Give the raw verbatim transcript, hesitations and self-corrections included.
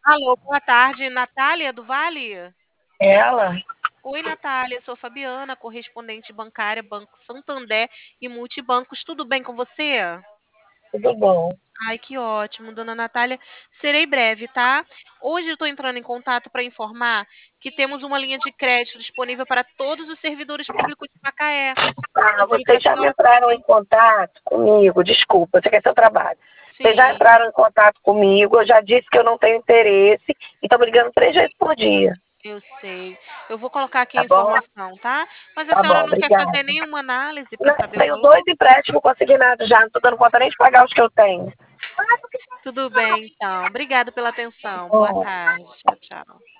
Alô, boa tarde, Natália do Vale? Ela? Oi, Natália, sou Fabiana, correspondente bancária, Banco Santander e Multibancos. Tudo bem com você? Tudo bom? Ai, que ótimo, dona Natália. Serei breve, tá? Hoje eu estou entrando em contato para informar que temos uma linha de crédito disponível para todos os servidores públicos de Macaé. Ah, Gostaria que a vocês já me senhora. entraram em contato comigo, desculpa, você quer seu trabalho. Vocês já Sim, entraram em contato comigo, eu já disse que eu não tenho interesse e estão me ligando três vezes por dia, eu sei. Eu vou colocar aqui a tá bom? informação, tá? Mas a Tá senhora bom, não quer obrigada. fazer nenhuma análise para Não, saber o tenho dois valor? empréstimos consignados já, não estou dando conta nem de pagar os que eu tenho. Tudo bem, então. Obrigada pela atenção. Boa Bom, tarde. Tchau, tchau.